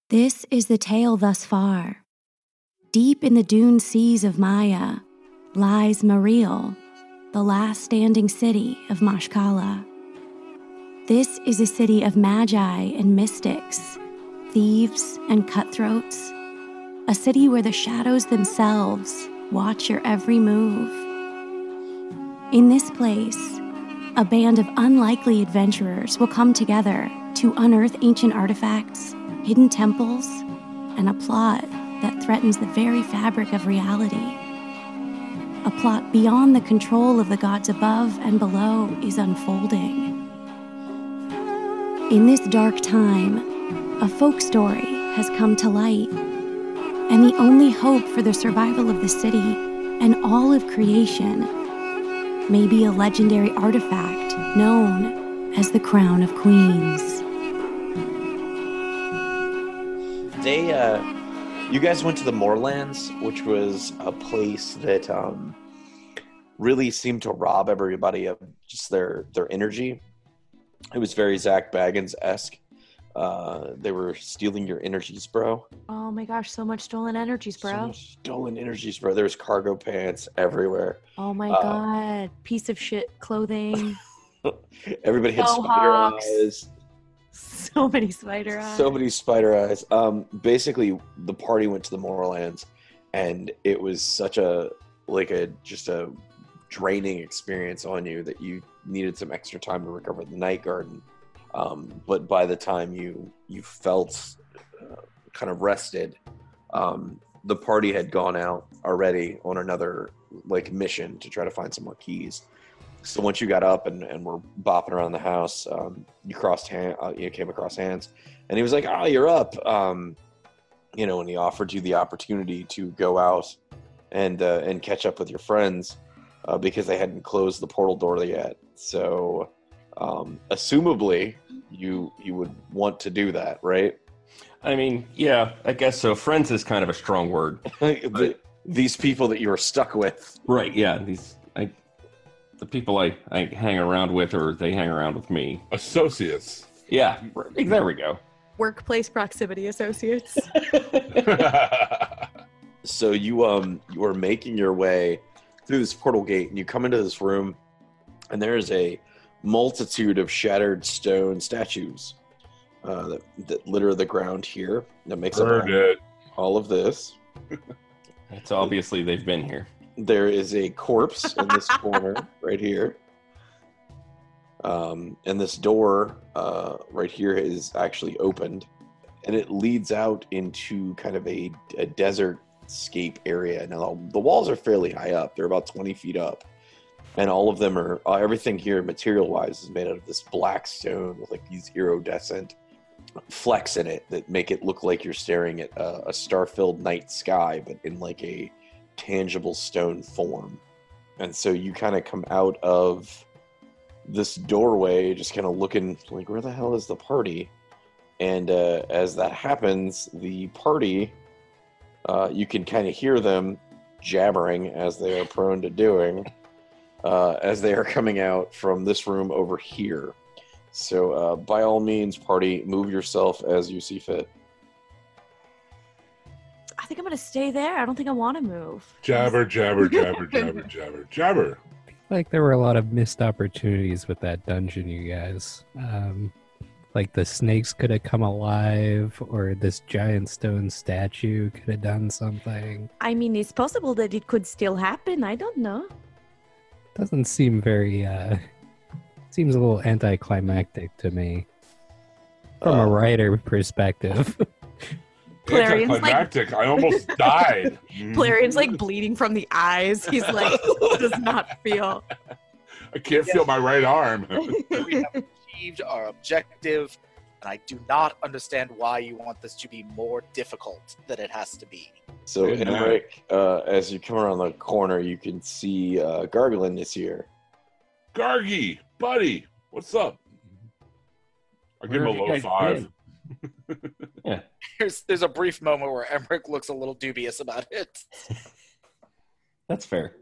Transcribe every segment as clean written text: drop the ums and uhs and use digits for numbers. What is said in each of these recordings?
This is the tale thus far. Deep in the dune seas of Maya lies Mariel, the last standing city of Mashkala. This is a city of magi and mystics, thieves and cutthroats, a city where the shadows themselves watch your every move. In this place, a band of unlikely adventurers will come together to unearth ancient artifacts, hidden temples, and a plot that threatens the very fabric of reality. A plot beyond the control of the gods above and below is unfolding. In this dark time, a folk story has come to light, and the only hope for the survival of the city and all of creation may be a legendary artifact known as the Crown of Queens. You guys went to the Moorlands, which was a place that really seemed to rob everybody of just their energy. It was very Zach Baggins-esque. They were stealing your energies, bro. Oh my gosh, so much stolen energies, bro. So much stolen energies, bro. There was cargo pants everywhere. Oh my god, piece of shit clothing. Everybody had spider eyes. So many spider eyes. So many spider eyes. Basically, the party went to the Moorlands, and it was such a draining experience on you that you needed some extra time to recover the night garden. But by the time you felt kind of rested, the party had gone out already on another mission to try to find some more keys. So once you got up and were bopping around the house, you came across Hans, and he was like, "Oh, you're up," and he offered you the opportunity to go out and catch up with your friends because they hadn't closed the portal door yet. So, assumably, you would want to do that, right? I mean, yeah, I guess so. Friends is kind of a strong word. These people that you were stuck with, right? Yeah, the people I hang around with, or they hang around with me. Associates. Yeah, there we go. Workplace proximity associates. So you are making your way through this portal gate, and you come into this room, and there is a multitude of shattered stone statues that litter the ground here. That makes up all of this. It's obviously they've been here. There is a corpse in this corner right here. And this door right here is actually opened, and it leads out into kind of a desert-scape area. Now, the walls are fairly high up. They're about 20 feet up. And all of them are, everything here material-wise is made out of this black stone with these iridescent flecks in it that make it look like you're staring at a star-filled night sky, but in a tangible stone form. And so you kind of come out of this doorway just kind of looking where the hell is the party? And as that happens, the party, you can kind of hear them jabbering, as they are prone to doing, as they are coming out from this room over here. So by all means, party, move yourself as you see fit. I think I'm going to stay there. I don't think I want to move. Jabber, jabber, jabber, jabber, jabber, jabber. There were a lot of missed opportunities with that dungeon, you guys. The snakes could have come alive, or this giant stone statue could have done something. I mean, it's possible that it could still happen. I don't know. Doesn't seem very, seems a little anticlimactic to me. From a writer perspective. Anticlimactic. I almost died. Plarian's bleeding from the eyes. He's does not feel. I can't feel my right arm. We have achieved our objective, and I do not understand why you want this to be more difficult than it has to be. So, Emmerich, as you come around the corner, you can see Garglin is here. Gargy, buddy, what's up? I give him a low five. Yeah. There's a brief moment where Emmerich looks a little dubious about it. That's fair.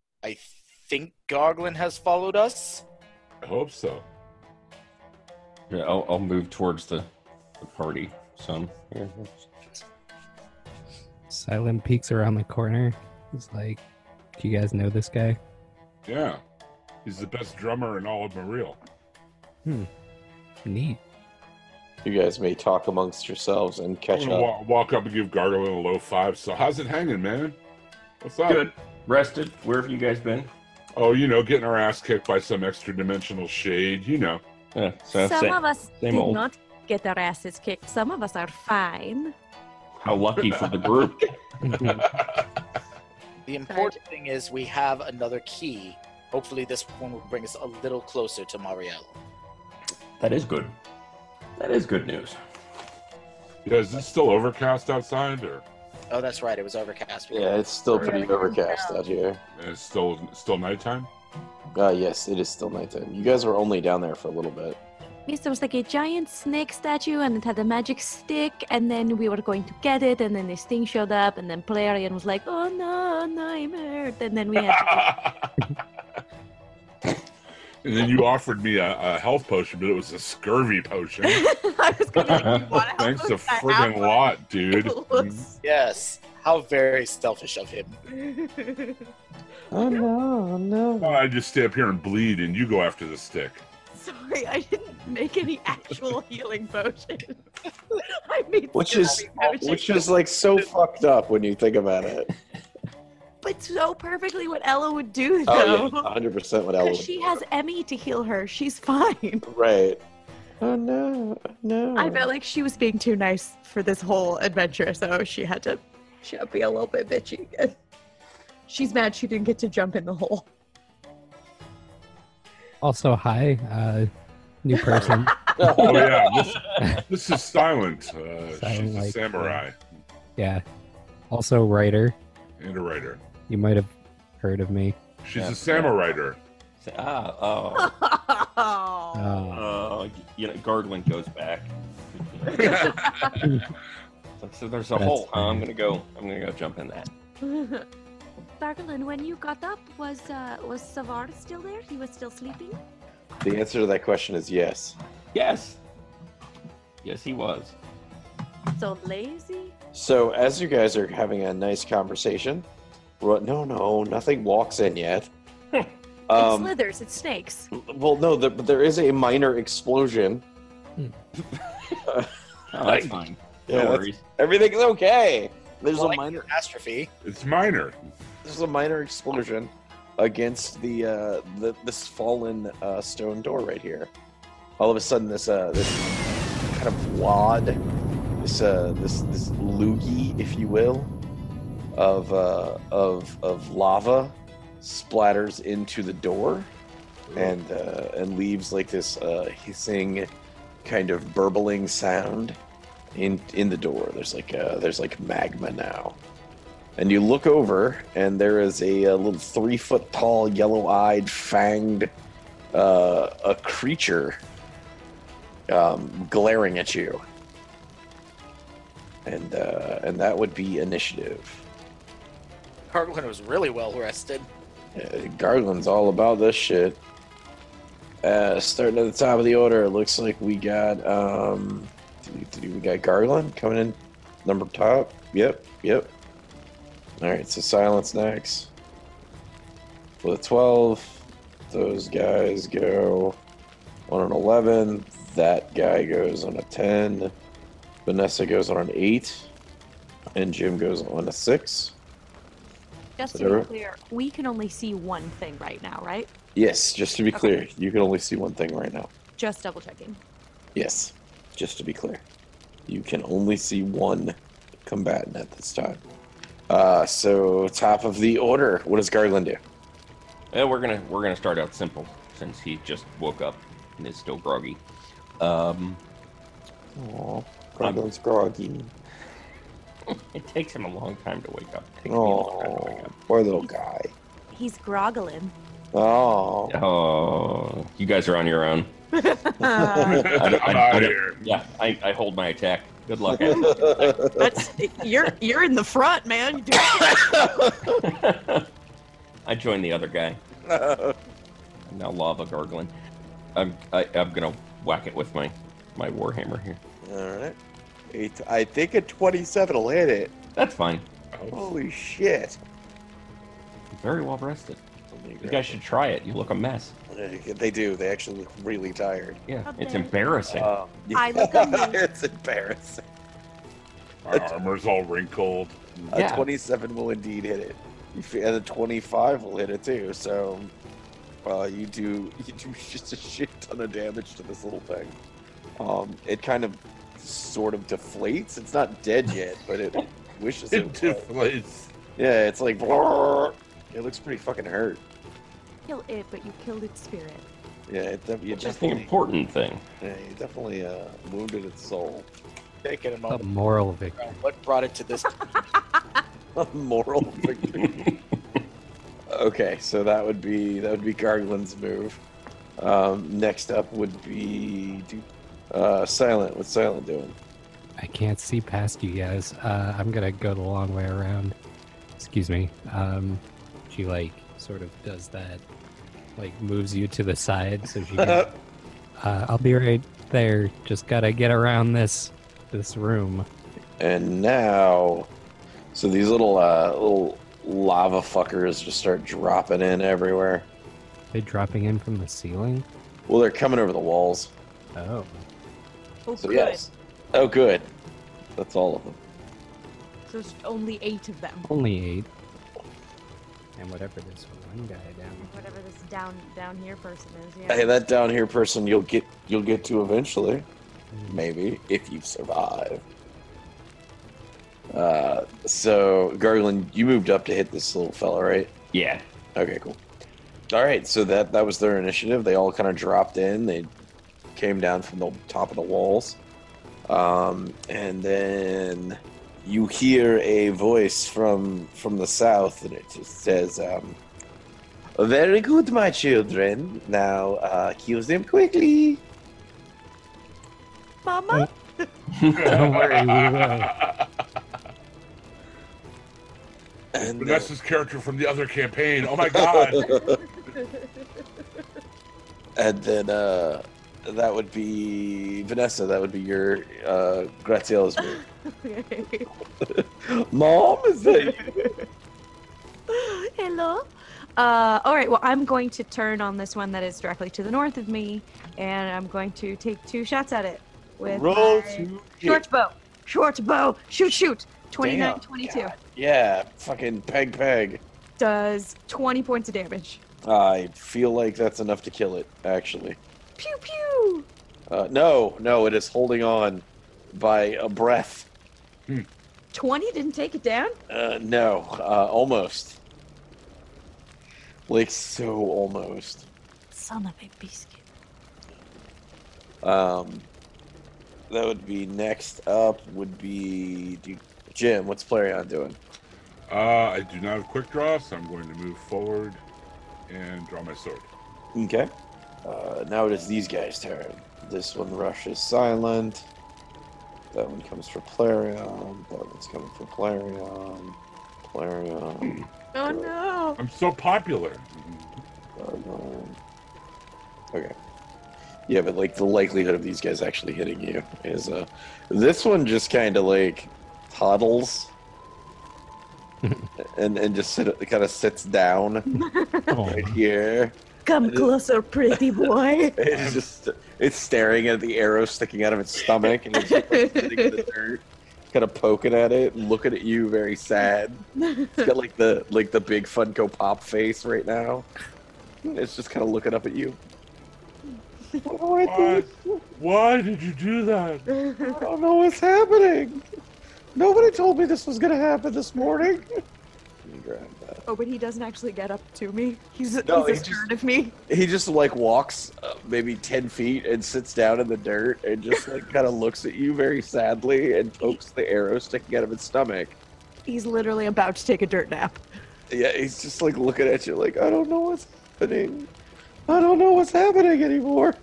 I think Garglin has followed us. I hope so. Yeah, I'll move towards the party some. Here. Silent peeks around the corner. He's like, "Do you guys know this guy?" Yeah. He's the best drummer in all of Mariel. Neat. You guys may talk amongst yourselves and I'm catch gonna up. walk up and give Gargoyle a low five. So how's it hanging, man? What's up? Good. Rested. Where have you guys been? Oh, you know, getting our ass kicked by some extra dimensional shade, you know. Yeah, so Some of us same did old. not get our asses kicked. Some of us are fine. How lucky for the group. The important thing is we have another key. Hopefully this one will bring us a little closer to Mariel. That is good. That is good news. Yeah, is it still overcast outside, or Oh, that's right. It was overcast. Yeah, it's still pretty Really? overcast out here. it's still nighttime? Yes, it is still nighttime. You guys were only down there for a little bit. Yes, there was like a giant snake statue and it had a magic stick, and then we were going to get it, and then this thing showed up, and then Plarian was like, oh no, I'm hurt, and then we had to... And then you offered me a health potion, but it was a scurvy potion. I was gonna like, you want to help Thanks a us? I have friggin' one. lot, dude. It looks- Yes. How very selfish of him. Oh no, no. I just stay up here and bleed, and you go after the stick. Sorry, I didn't make any actual healing potion. I made Which is scurvy potion. like so fucked up when you think about it. But so perfectly what Ella would do, Oh though. yeah, 100% what Ella Because would she do. has Emmy to heal her. She's fine. Right. Oh no, no. I felt like she was being too nice for this whole adventure, so she had to be a little bit bitchy. She's mad she didn't get to jump in the hole. Also, hi, new person. Oh yeah, this is Silent. She's Silent a like, samurai Yeah. Also, writer. and a writer. You might have heard of me. She's Yeah. a samurai. Oh, you know, Gargling goes back. So there's a That's hole. fine. I'm gonna go jump in that. Darglin, when you got up, was Savar still there? He was still sleeping? The answer to that question is yes. Yes. Yes, he was. So lazy? So as you guys are having a nice conversation, no, nothing walks in yet. It's slithers, it's snakes. Well, no, but there is a minor explosion. Oh, that's fine. Yeah, No that's- worries. Everything's okay. There's Well, a like minor. catastrophe. It's minor. There's a minor explosion against this fallen stone door right here. All of a sudden, this kind of wad, this loogie, if you will, of lava splatters into the door and leaves like this hissing, kind of burbling sound in the door. There's like magma now. And you look over, and there is a little 3-foot tall, yellow-eyed, fanged a creature glaring at you. And that would be initiative. Garglin was really well rested. Garglin's all about this shit. Starting at the top of the order, it looks like we got we got Garglin coming in number top. Yep. All right, so Silence next. With a 12, those guys go on an 11. That guy goes on a 10. Vanessa goes on an 8. And Jim goes on a 6. Just Whatever. to be clear, we can only see one thing right now, right? Yes, just to be clear, you can only see one thing right now. Just double checking. Yes, just to be clear. You can only see one combatant at this time. So top of the order, what does Garland do? We're gonna start out simple since he just woke up and is still groggy. Oh, Garland's groggy. It takes him a long time to wake up. It takes me a long time to Oh, wake up. poor little guy. He's groggling. Oh, Oh, you guys are on your own. I'm out of here. Yeah, I hold my attack. Good luck. That's you're in the front, man. You do I joined the other guy. I'm now lava gargling. I'm gonna whack it with my my Warhammer here. All right. I think a 27 will hit it. That's fine. Holy shit. I'm very well rested. Let me You grab guys should try it. You look a mess. it. They do. They actually look really tired. Yeah, How it's dare you. embarrassing. I look amazing. It's embarrassing. My armor's all wrinkled. Yeah. A 27 will indeed hit it. And a 25 will hit it too. So you do just a shit ton of damage to this little thing. It kind of sort of deflates. It's not dead yet, but it wishes it It was. deflates. Yeah, it's like it looks pretty fucking hurt. Kill it, but you killed its spirit. Yeah, you That's the definitely, important thing. yeah, you definitely wounded its soul. Take it a A moment. moral victory. What brought it to this? Moral victory. Okay, so that would be Garglin's move. Next up would be Silent. What's Silent doing? I can't see past you guys. I'm gonna go the long way around. Excuse me. She like sort of does that, like moves you to the side so she can. I'll be right there. Just gotta get around this room. And now, so these little lava fuckers just start dropping in everywhere. They dropping in from the ceiling. Well, they're coming over the walls. Oh, Oh, So good. yes. Oh, good. That's all of them. So there's only 8 of them. only 8. And whatever this one guy down. Whatever this down here person is. Yeah. Hey, that down here person you'll get to eventually. Maybe, if you survive. So, Garland, you moved up to hit this little fella, right? Yeah. Okay, cool. All right, so that was their initiative. They all kind of dropped in. They came down from the top of the walls. And then you hear a voice from the south, and it just says, very good, my children. Now, kill them quickly. Mama? Don't worry, we will. And Vanessa's character from the other campaign. Oh my god. and then that would be Vanessa. That would be your Graziella's move. Mom, is that you? Hello. All right. Well, I'm going to turn on this one that is directly to the north of me, and I'm going to take 2 shots at it with Roll my to short bow. Short bow. Shoot. 29, Damn, 22. God. Yeah, fucking peg. Does 20 points of damage. I feel like that's enough to kill it, actually. Pew pew. No, it is holding on by a breath. 20 didn't take it down. No, almost. Like, so almost. Son of a biscuit. That would be next up would be Jim. What's Plarion doing? I do not have quick draw, so I'm going to move forward and draw my sword. Okay. Now it is these guys' turn. This one rushes Silent. That one comes for Plarion. That one's coming for Plarion. Oh no. I'm so popular. Gargant. Okay. Yeah, but like the likelihood of these guys actually hitting you is this one just kind of like toddles and just kind of sits down right here. Come closer, pretty boy. It's staring at the arrow sticking out of its stomach and it's just, like, sitting in the dirt, kind of poking at it and looking at you very sad. It's got like the big Funko Pop face right now. It's just kind of looking up at you. Why did you do that? I don't know what's happening. Nobody told me this was gonna happen this morning. Let me grab that. Oh, but he doesn't actually get up to me. He's No, he's he just- astern of me. He just like walks maybe 10 feet and sits down in the dirt and just like kind of looks at you very sadly and pokes the arrow sticking out of its stomach. He's literally about to take a dirt nap. Yeah, he's just like looking at you like, I don't know what's happening. I don't know what's happening anymore.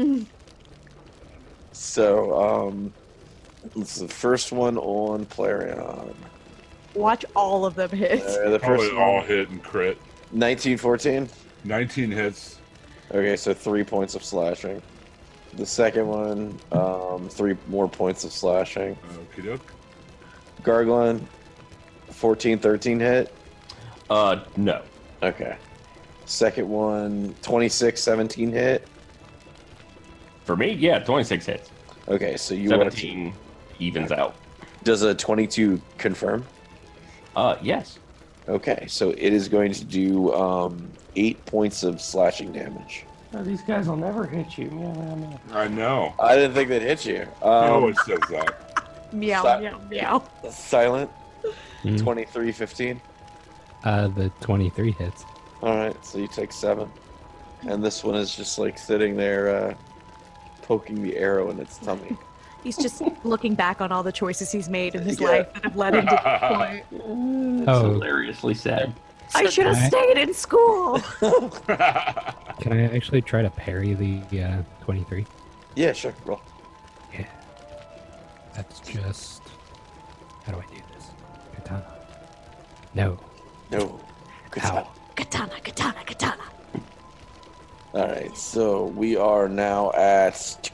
So, this is the first one on Plarion. Watch all of them hit. The first Probably all one, hit and crit. 1914. 19 hits. Okay, so 3 points of slashing. The second one, 3 more points of slashing. Okie doke. Gargling, 14, 13 hit. No. Okay. Second one, 26, 17 hit. For me, yeah, 26 hits. Okay, so you want to. 17 evens out. Does a 22 confirm? Yes. Okay, so it is going to do 8 points of slashing damage. Oh, these guys will never hit you. I know. I didn't think they'd hit you. He always says that. Meow, Sa- meow, meow. Silent, Hmm. 23, 15. The 23 hits. All right, so you take 7. And this one is just like sitting there poking the arrow in its tummy. He's just looking back on all the choices he's made in his Yeah. life that have led him to this point. That's Oh. hilariously sad. I should have I- stayed in school. Can I actually try to parry the 23? Yeah, sure, roll. Yeah. That's just. How do I do this? Katana. No. No. Good Ow. job. Katana, katana, katana. All right, so we are now at.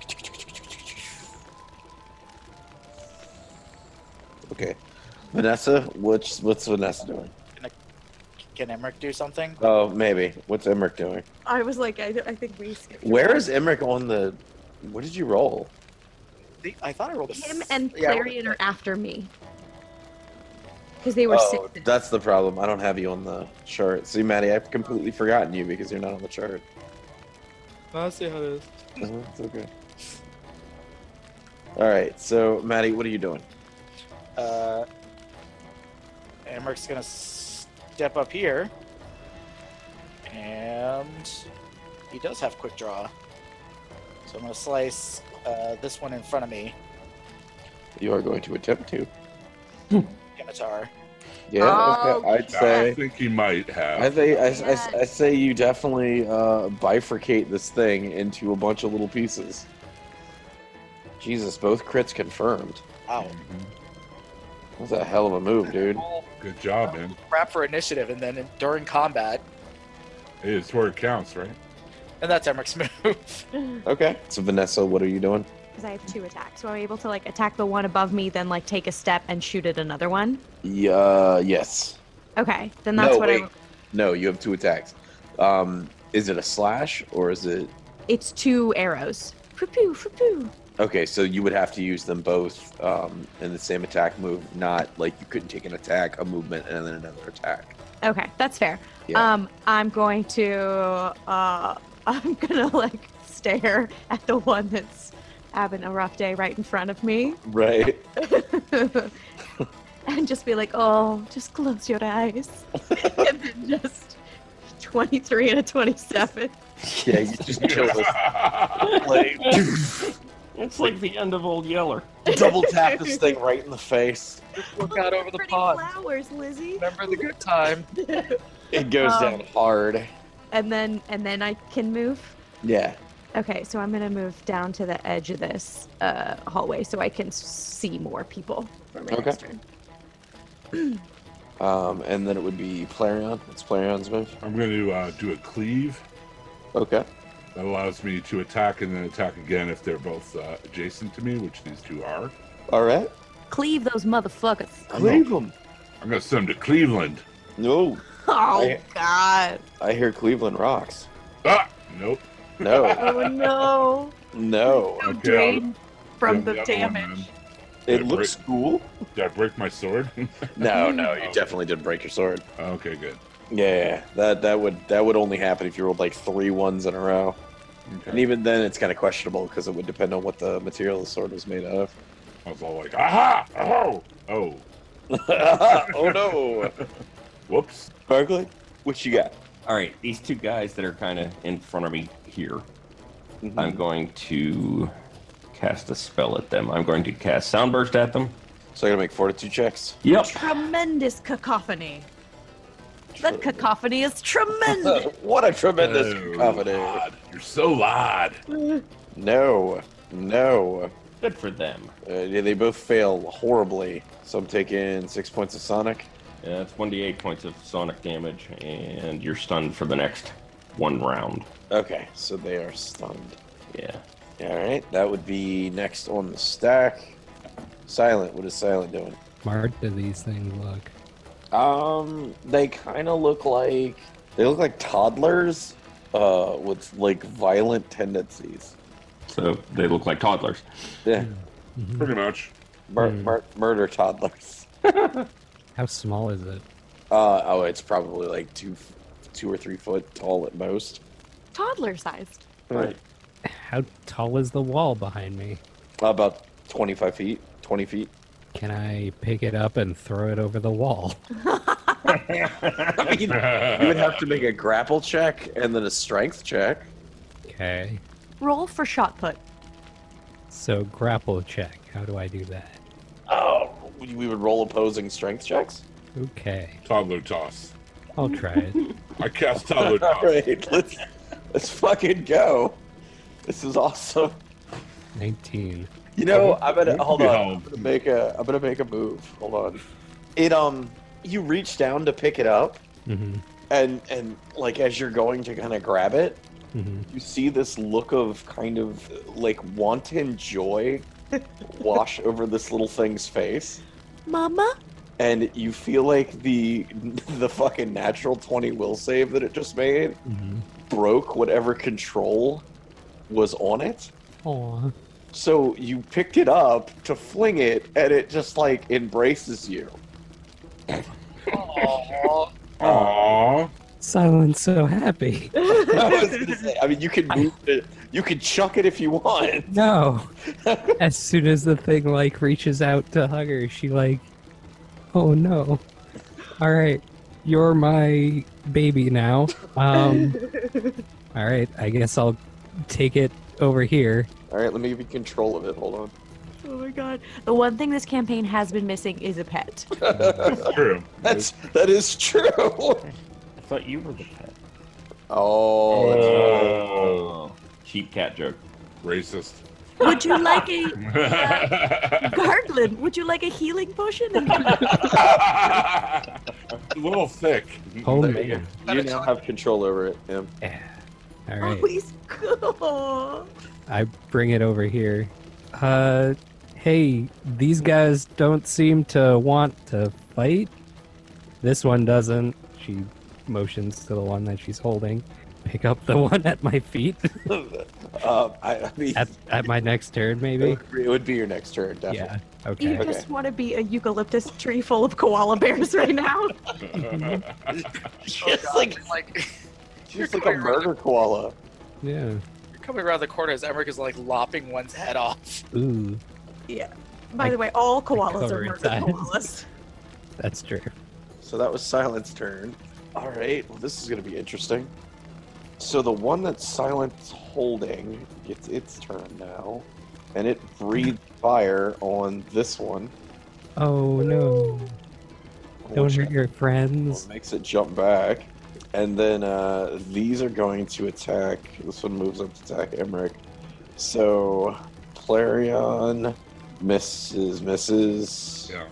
Okay, Vanessa, what's Vanessa doing? Can Emmerich do something? Oh, maybe. What's Emmerich doing? I was like, I think we skipped. Where is Emmerich on the? What did you roll? I thought I rolled a him and yeah, I rolled Clarion are after me? Because they were Oh, six. that's the problem. I don't have you on the chart. See, Maddie, I've completely forgotten you because you're not on the chart. I'll see how it is. It's okay. All right, so Maddie, what are you doing? Emmerich's gonna step up here, and he does have quick draw. So I'm gonna slice this one in front of me, You are going to attempt to. Scimitar. Yeah, Oh, okay. I'd I say. think he might have. I say you definitely bifurcate this thing into a bunch of little pieces. Jesus, both crits confirmed. Wow. That's a hell of a move, dude. Good job, man. Crap for initiative, and then during combat, Hey, it's where it counts, right? and that's Emmerich's move. Okay. So Vanessa, what are you doing? Because I have 2 attacks, so I'm able to like attack the one above me, then like take a step and shoot at another one. Yeah. Yes. Okay, then that's No, what wait. I. No, you have 2 attacks. Is it a slash or is it? It's 2 arrows. Foo-poo, foo-poo. Okay, so you would have to use them both in the same attack move, not like you couldn't take an attack, a movement, and then another attack. Okay, that's fair. Yeah. I'm going to I'm gonna like stare at the one that's having a rough day right in front of me. Right. And just be like, oh, just close your eyes. And then just 23 and a 27. Yeah, you just kill this. Like, It's like the end of Old Yeller. double tap this thing right in the face. Look out over the Pretty pond. flowers, Lizzie. Remember the good time. It goes down hard. And then I can move. Yeah. Okay, so I'm gonna move down to the edge of this hallway so I can see more people for my Okay. next turn. And then it would be Plarion. It's Clarion's move. I'm going to do a cleave. Okay. That allows me to attack and then attack again if they're both adjacent to me, which these two are. All right. Cleave those motherfuckers. Cleave them. I'm going to send them to Cleveland. No. Oh God. I hear Cleveland rocks. Ah! Nope. No. Oh no. No. So Okay, drained from Yeah, the other one, damage. then. It looks cool. Did I break my sword? No, you definitely did break your sword. Okay, good. Yeah, that would only happen if you rolled like 3 ones in a row. Okay. And even then, it's kind of questionable because it would depend on what the material the sword was made out of. I was all like, aha! Oh! Oh. Oh no! Whoops. Barkley, what you got? All right, these 2 guys that are kind of in front of me here, Mm-hmm. I'm going to cast a spell at them. I'm going to cast Soundburst at them. So I gotta make fortitude checks. Yep. Tremendous cacophony. That cacophony is tremendous. What a tremendous Oh, cacophony! Lord. You're so loud. No. Good for them. Yeah, they both fail horribly. So I'm taking 6 points of Sonic. Yeah, it's 1d8 points of sonic damage, and you're stunned for the next 1 round. Okay, so they are stunned. Yeah. All right, that would be next on the stack. Silent. What is Silent doing? Smart do these things look? They kind of look like toddlers, with like violent tendencies. So they look like toddlers. Yeah, Mhm. Pretty much. murder toddlers. How small is it? It's probably like 2 or 3 foot tall at most. Toddler sized. Right. How tall is the wall behind me? About 25 feet, 20 feet. Can I pick it up and throw it over the wall? I mean, you would have to make a grapple check and then a strength check. Okay. Roll for shot put. So grapple check. How do I do that? Oh, we would roll opposing strength checks. Okay. Toddler toss. I'll try it. I cast toddler All toss. right, let's fucking go. This is awesome. 19. You know, I'm gonna hold on. Yeah. I'm gonna make a move. Hold on. It you reach down to pick it up, Mm-hmm. and like as you're going to kind of grab it, Mm-hmm. you see this look of kind of like wanton joy wash over this little thing's face, Mama? and you feel like the fucking natural 20 will save that it just made Mm-hmm. broke whatever control was on it. Aw. So you picked it up to fling it, and it just like embraces you. Aww. Aww. Silent's so happy. I was gonna say, I mean, you can move it, you can chuck it if you want. No. As soon as the thing like reaches out to hug her, she like, oh no. All right, you're my baby now. All right, I guess I'll take it over here. All right, let me give you control of it. Hold on. Oh my god. The one thing this campaign has been missing is a pet. True. That is true. I thought you were the pet. Oh, that's right. Oh. Cheap cat joke. Racist. Would you like a Garglin? Would you like a healing potion? A little thick. Oh There man. you go. You now have control over it. Yeah. Yeah. All right. Oh, he's cool. I bring it over here. Hey, these guys don't seem to want to fight. This one doesn't. She motions to the one that she's holding. Pick up the one at my feet. I mean, at my next turn, maybe? it would be your next turn, definitely. Yeah. You Okay. just want to be a eucalyptus tree full of koala bears right now. Just God, like you're just like a coming around murder koala. Yeah. You're coming around the corner as Emmerich is like lopping one's head off. Ooh, By the way, all koalas cover are its murder eyes. koalas. that's true. So that was Silent's turn. All right, well, this is going to be interesting. So the one that Silent's holding gets its turn now, and it breathes fire on this one. Oh no. Don't which hurt your friends. makes it jump back. And then these are going to attack. This one moves up to attack Emmerich. So Clarion misses. Yeah.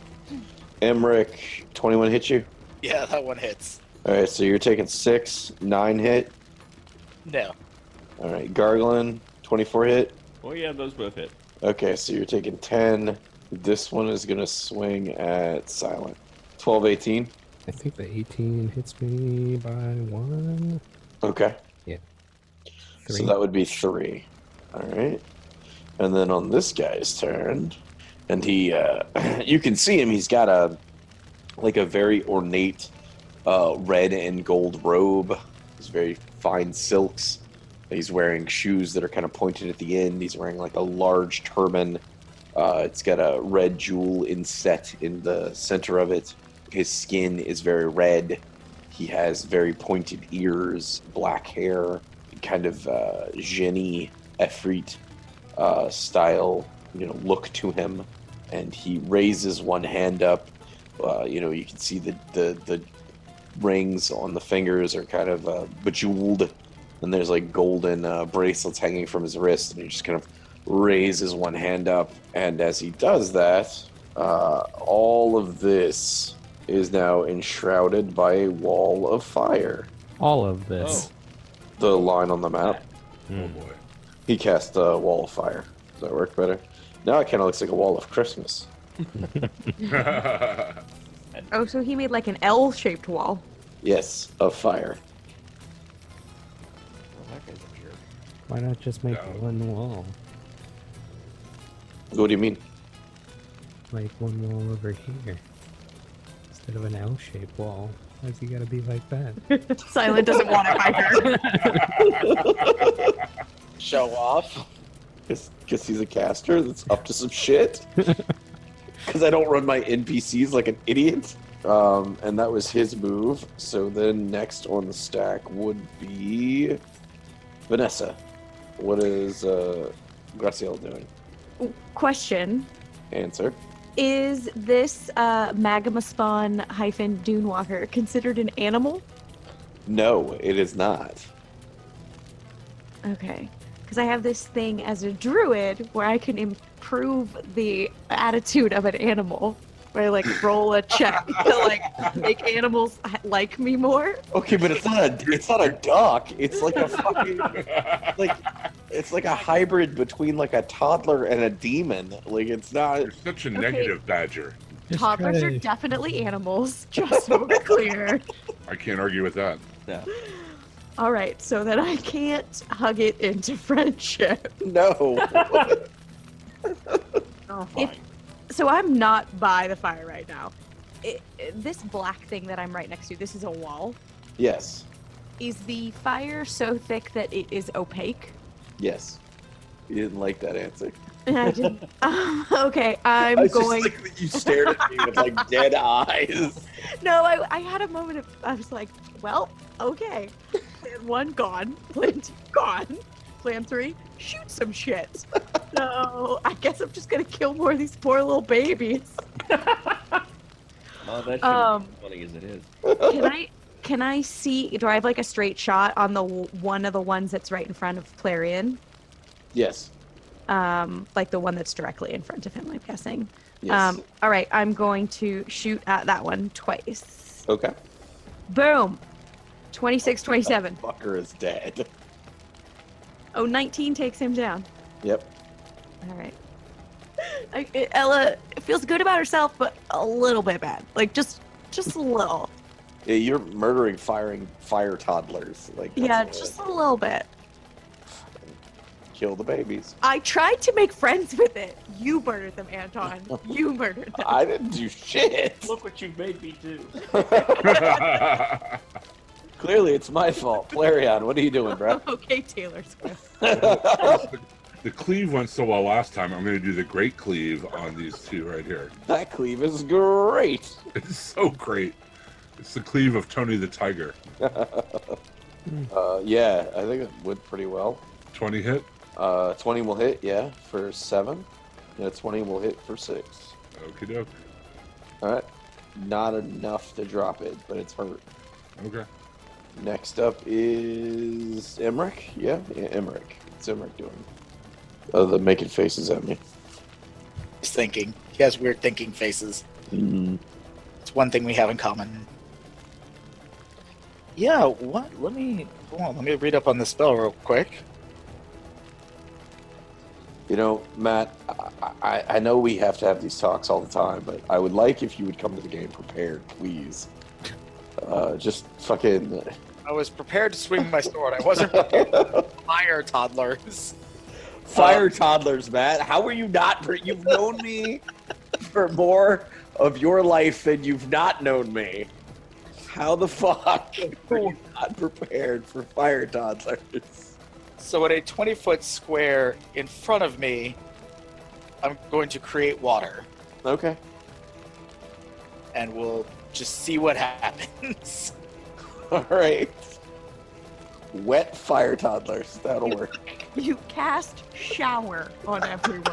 Emmerich, 21 hit you? Yeah, that one hits. All right, so you're taking 6, 9 hit. No. All right, Garglin, 24 hit. Oh yeah, those both hit. Okay, so you're taking 10. This one is going to swing at Silent. 12, 18. I think the 18 hits me by 1. Okay. 3. So that would be 3. All right. And then on this guy's turn, and he, you can see him, he's got a very ornate red and gold robe. It's very fine silks. He's wearing shoes that are kind of pointed at the end. He's wearing like a large turban. It's got a red jewel inset in the center of it. His skin is very red. He has very pointed ears, black hair, kind of Jenny Efreet style, look to him. And he raises one hand up. You can see the rings on the fingers are kind of bejeweled, and there's like golden bracelets hanging from his wrist, and he just kind of raises one hand up. And as he does that, all of this is now enshrouded by a wall of fire. All of this. The line on the map. Oh boy. He cast a wall of fire. Does that work better? Now it kind of looks like a wall of Christmas. Oh, so he made like an L-shaped wall. Yes, of fire. Well, that guy's a jerk. Why not just make No. one wall? What do you mean? Like one wall over here. Instead of an L-shaped wall. Why's he gotta be like that? Silent doesn't want it either. Show off. Because he's a caster that's up to some shit. Because I don't run my NPCs like an idiot. And that was his move. So then next on the stack would be Vanessa. What is Graciela doing? Question. Answer. Is this Magma Spawn hyphen Dunewalker considered an animal? No, it is not. Okay. Because I have this thing as a druid where I can improve the attitude of an animal. Where I like roll a check to like make animals like me more. Okay, but it's not a duck. It's like a fucking it's like a hybrid between like a toddler and a demon. Like it's not. You're such a negative badger. Just Toddlers try are to- definitely animals, just so we're clear. I can't argue with that. No. All right, so then I can't hug it into friendship. No. If- so I'm not by the fire right now. This black thing that I'm right next to, this is a wall. Yes. Is the fire so thick that it is opaque? Yes. You didn't like that answer. I didn't. Okay, I'm It's going. just like that you stared at me with like dead eyes. No, I had a moment of. I was like, well, okay. Plan 1 gone. Plan 2 gone. Plan 3, shoot some shit. So I guess I'm just gonna kill more of these poor little babies. Well, that shouldn't be as funny as it is. Can I see? Do I have like a straight shot on the one of the ones that's right in front of Plarion? Yes. Like the one that's directly in front of him, I'm guessing. Yes. All right, I'm going to shoot at that one twice. Okay. Boom. 26, 27. Fucker is dead. Oh, 19 takes him down. Yep. All right. Ella feels good about herself, but a little bit bad. Like just a little. Yeah, you're murdering fire toddlers. Like that's Yeah, what- just a little bit. kill the babies. I tried to make friends with it. You murdered them, Anton. You murdered them. I didn't do shit. Look what you made me do. Clearly, it's my fault. Flareon, what are you doing, bro? Okay, Taylor Swift. The cleave went so well last time. I'm going to do the great cleave on these two right here. That cleave is great. It's so great. It's the cleave of Tony the Tiger. Yeah, I think it would pretty well. 20 hit. 20 will hit, yeah, for 7. Yeah, 20 will hit for 6. Okie doke. All right. Not enough to drop it, but it's hurt. Okay. Next up is Emmerich. Yeah, Emmerich. What's Emmerich doing? Oh, the making faces at me. He's thinking. He has weird thinking faces. It's one thing we have in common. Yeah, what? Let me read up on the spell real quick. You know, Matt, I know we have to have these talks all the time, but I would like if you would come to the game prepared, please. Just fucking... I was prepared to swing my sword. I wasn't prepared to fire toddlers. Fire toddlers, Matt. How are you not... You've known me for more of your life than you've not known me. How the fuck are you not prepared for fire toddlers? So at a 20-foot square in front of me, I'm going to create water, Okay. and we'll just see what happens. All right. Wet fire toddlers. That'll work. You cast shower on everyone.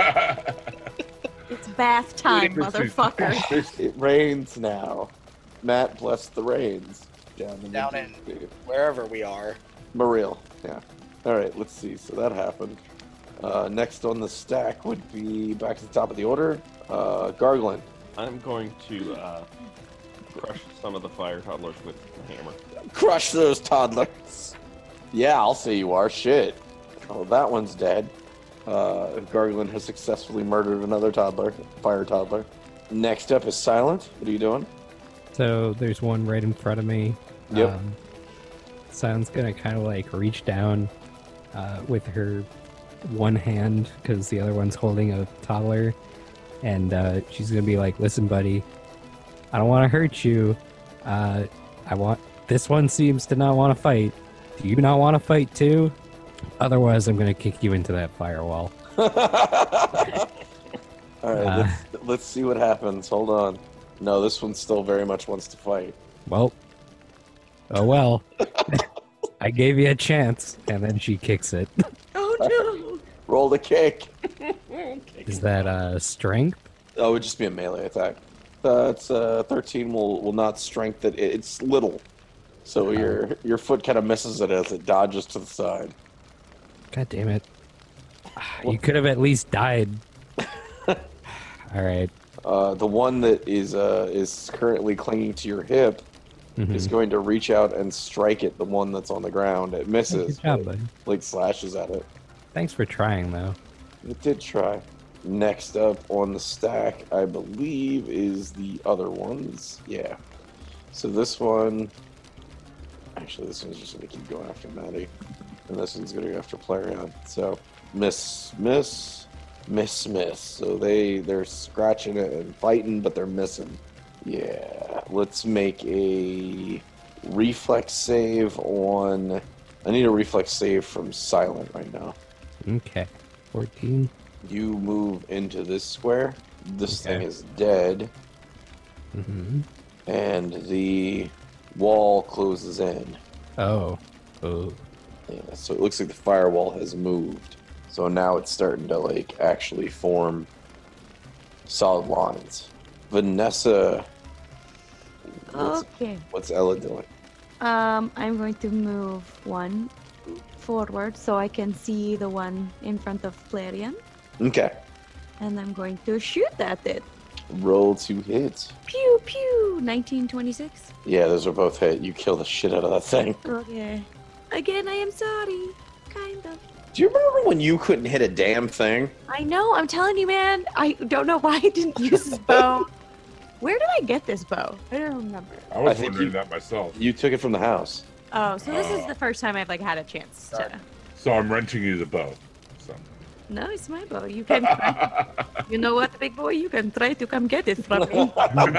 It's bath time, motherfucker. It rains now. Matt, bless the rains. Down in wherever we are. Maril, yeah. All right, let's see. So that happened. Next on the stack would be back to the top of the order. Garglin. I'm going to crush some of the fire toddlers with the hammer. Crush those toddlers. Yeah, I'll say you are. Shit. Oh, that one's dead. Gargulin has successfully murdered another toddler, fire toddler. Next up is Silent. What are you doing? So there's one right in front of me. Yep. Silent's gonna kind of like reach down with her one hand because the other one's holding a toddler, and she's gonna be like, "Listen, buddy, I don't want to hurt you. This one seems to not want to fight. Do you not want to fight too? Otherwise, I'm gonna kick you into that firewall." All right, let's see what happens. Hold on. No, this one still very much wants to fight. Well, oh well. I gave you a chance, and then she kicks it. Oh no! Roll the kick. Is that strength? Oh, it would just be a melee attack. It's 13 will not strength it. It's little, so your foot kind of misses it as it dodges to the side. God damn it! You could have at least died. All right. The one that is currently clinging to your hip is going to reach out and strike at the one that's on the ground. It misses. Good job, buddy. Like slashes at it. Thanks for trying, though. It did try. Next up on the stack, I believe, is the other ones. Yeah. So this one... Actually, this one's just going to keep going after Maddie. And this one's going to go after Plarion. So, miss. So they're scratching it and fighting, but they're missing. Yeah. Let's make a reflex save on... I need a reflex save from Silent right now. Okay. 14. You move into this square. This Okay. thing is dead. And the wall closes in. Oh. Yeah, so it looks like the firewall has moved. So now it's starting to like actually form solid lines. Vanessa, Okay. what's Ella doing? I'm going to move one forward so I can see the one in front of Plarion. Okay. And I'm going to shoot at it. Roll 2 hits. Pew pew. 1926. Yeah, those are both hit. You kill the shit out of that thing. Okay. Again, I am sorry. Kind of. Do you remember when you couldn't hit a damn thing? I know. I'm telling you, man. I don't know why I didn't use this bow. Where did I get this bow? I don't remember. I was I think wondering you- that myself. You took it from the house. Oh, so this is the first time I've like had a chance to. So I'm renting you the bow. So. No, it's my bow. You can. You know what, big boy? You can try to come get it from me.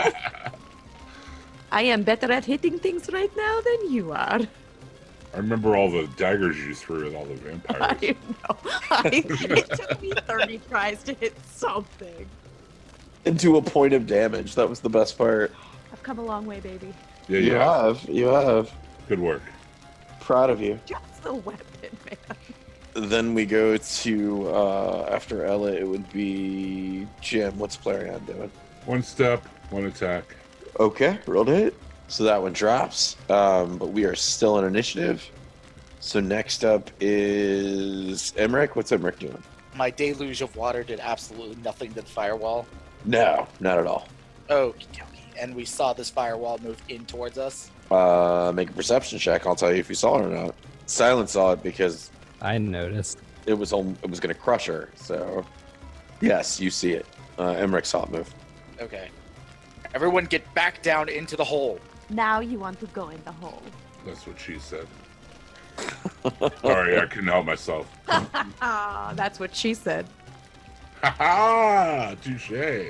I am better at hitting things right now than you are. I remember all the daggers you threw at all the vampires. I know. It took me 30 tries to hit something. Into a point of damage. That was the best part. I've come a long way, baby. Yeah, You yeah. have. You have. Good work. Proud of you. Just the weapon, man. Then we go to, after Ella, it would be Jim. What's Plarion doing? One step, one attack. Okay, roll to hit. So that one drops, but we are still in initiative. So next up is Emmerich. What's Emmerich doing? My deluge of water did absolutely nothing to the firewall. No, not at all. Okie dokie. And we saw this firewall move in towards us. Make a perception check. I'll tell you if you saw it or not. Silent saw it because I noticed. it was going to crush her. So yes, you see it. Emmerich saw it move. Okay. Everyone get back down into the hole. Now you want to go in the hole. That's what she said. Sorry, I couldn't help myself. That's what she said. Ha ha! Touche.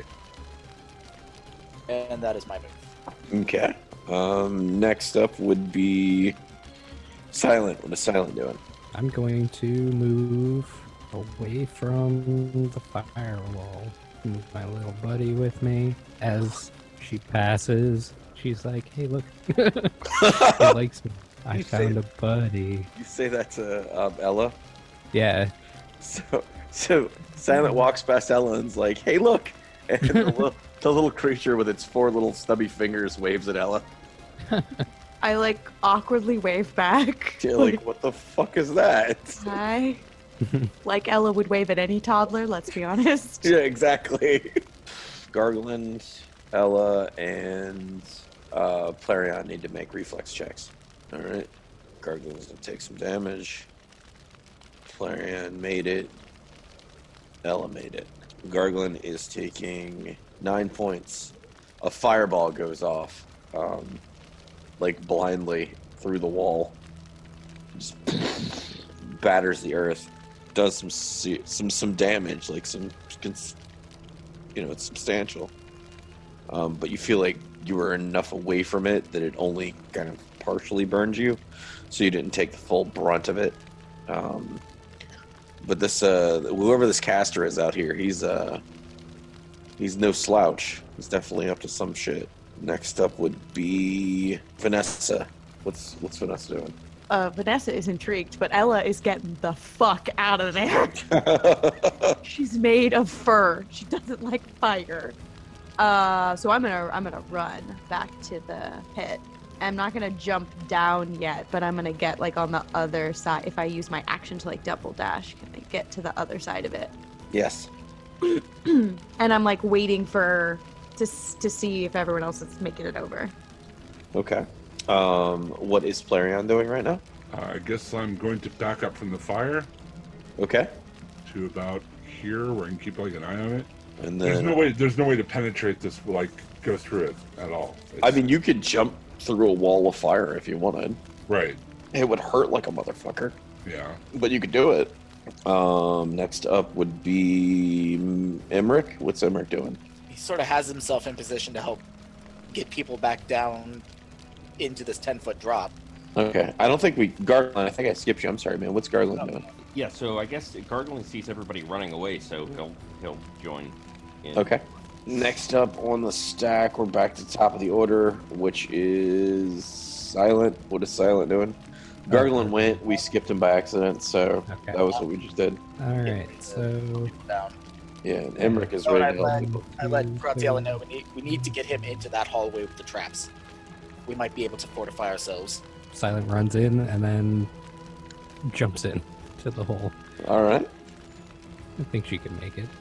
And that is my move. Okay. Next up would be Silent. What is Silent doing? I'm going to move away from the firewall. Move my little buddy with me. As she passes, she's like, "Hey, look, he likes me. I You say- found a buddy." You say that to Ella? Yeah, So Silent walks past Ella and's like, "Hey, look!" And the little creature with its 4 little stubby fingers waves at Ella. I like awkwardly wave back. You're like, "What the fuck is that?" Hi. Like Ella would wave at any toddler, let's be honest. Yeah, exactly. Gargland, Ella, and Plarion need to make reflex checks. All right. Gargland's gonna take some damage. Plarian made it. Ella made it. Garglin is taking 9 points. A fireball goes off, like blindly through the wall. Just batters the earth. Does some damage, like it's substantial. But you feel like you were enough away from it that it only kind of partially burned you, so you didn't take the full brunt of it. But this whoever this caster is out here, he's no slouch. He's definitely up to some shit. Next up would be Vanessa. What's Vanessa doing? Vanessa is intrigued, but Ella is getting the fuck out of there. She's made of fur. She doesn't like fire. So I'm gonna run back to the pit. I'm not gonna jump down yet, but I'm gonna get like on the other side. If I use my action to like double dash, can I get to the other side of it? Yes. And I'm like waiting to see if everyone else is making it over. Okay. What is Plarion doing right now? I guess I'm going to back up from the fire Okay. to about here, where I can keep like an eye on it. And There's then no way to penetrate this, like go through it at all. I mean, you could jump through a wall of fire if you wanted. Right. It would hurt like a motherfucker, Yeah. but you could do it. Next up would be Emmerich. What's Emmerich doing? He sort of has himself in position to help get people back down into this 10-foot drop. Okay. I don't think Garland, I think I skipped you. I'm sorry, man. What's Garland doing? Yeah, so I guess Gargling sees everybody running away, so he'll join in. Okay. Next up on the stack, we're back to the top of the order, which is Silent. What is Silent doing? Garglin went. We skipped him by accident, so Okay. that was what we just did. All right, so Down. Yeah, and Emmerich is So ready to help. I let Graziella know we need to get him into that hallway with the traps. We might be able to fortify ourselves. Silent runs in and then jumps in to the hole. All right. I think she can make it.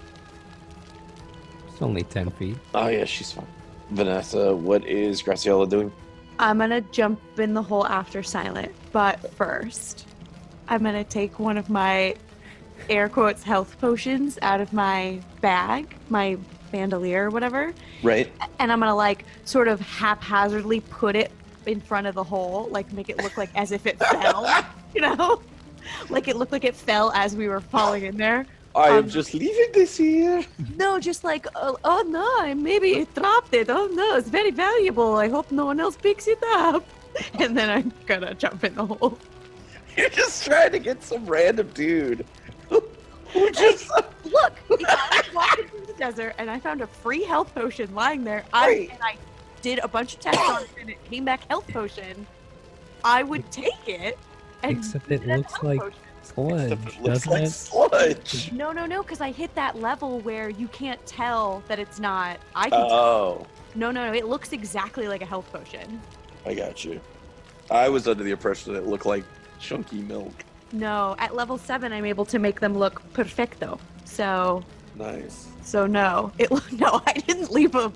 It's only 10 feet. Oh, yeah, she's fine. Vanessa, what is Graciela doing? I'm gonna jump in the hole after Silent, but first, I'm gonna take one of my air quotes health potions out of my bag, my bandolier or whatever, Right. and I'm gonna like sort of haphazardly put it in front of the hole, like make it look like as if it fell, you know? Like it looked like it fell as we were falling in there. I am just leaving this here. No, just like, oh no, maybe it dropped it. Oh no, it's very valuable. I hope no one else picks it up. And then I'm gonna jump in the hole. You're just trying to get some random dude. Who just... Look, I was walking through the desert and I found a free health potion lying there. Right. And I did a bunch of tests on it and it came back health potion. I would take it. And Except use it as looks health like potion. sludge, It looks doesn't like it? sludge. No, because I hit that level where you can't tell that it's not. I can tell. Oh, No, it looks exactly like a health potion. I got you. I was under the impression that it looked like chunky milk. No, at level 7, I'm able to make them look perfecto. So Nice. no, I didn't leave a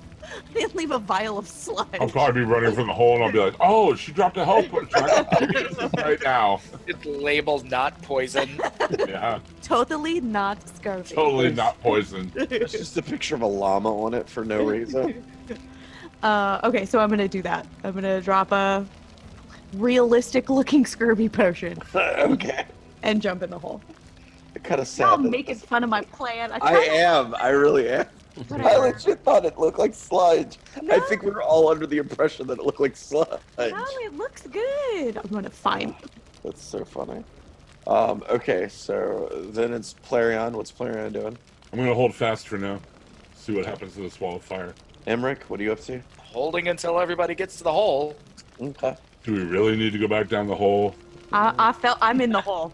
vial of sludge. I'll probably be running from the hole, and I'll be like, "Oh, she dropped a health potion right now." It's labeled not poison. Yeah, Totally not scurvy. totally not poison. It's just a picture of a llama on it for no reason. Okay, so I'm gonna do that. I'm gonna drop a realistic-looking scurvy potion Okay. and jump in the hole. Kind of Y'all sad. that- making fun of my plan. I am. I really am. I Whatever. legit thought it looked like sludge. I No. think we were all under the impression that it looked like sludge. No, it looks good. I'm gonna find. That's so funny. Okay, so then it's Plarion. What's Plarion doing? I'm gonna hold fast for now. See what happens to this wall of fire. Emmerich, what are you up to? Holding until everybody gets to the hole. Okay. Do we really need to go back down the hole? I'm in the hole.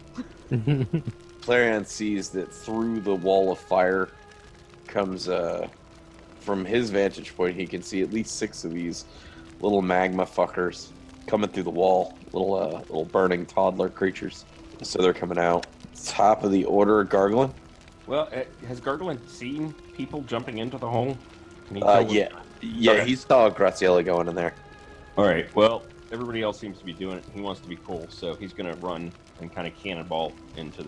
Plarion sees that through the wall of fire comes, from his vantage point, he can see at least 6 of these little magma fuckers coming through the wall. Little burning toddler creatures. So they're coming out. Top of the order, Garglin. Well, has Gargling seen people jumping into the hole? Can he tell Yeah. what- Yeah, Okay. he saw Graciela going in there. All right. Well, everybody else seems to be doing it. He wants to be cool, so he's going to run and kind of cannonball into the